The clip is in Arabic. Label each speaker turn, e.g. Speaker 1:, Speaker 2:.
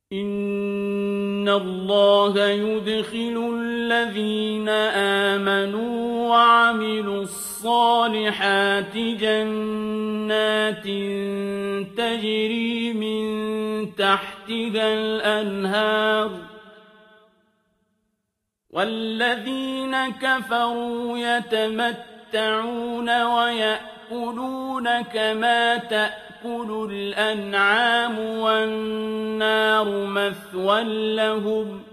Speaker 1: إِنَّ اللَّهَ يُدْخِلُ الَّذِينَ آمَنُوا وَعَمِلُوا الصَّالِحَاتِ جَنَّاتٍ تَجْرِي مِن تَحْتِهَا الْأَنْهَارُ ۖ وَالَّذِينَ كَفَرُوا يَتَمَتَّعُونَ وَيَأْكُلُونَ كَمَا تَأْكُلُ الْأَنْعَامُ وَالنَّارُ مَثْوًى لَّهُمْ ۖ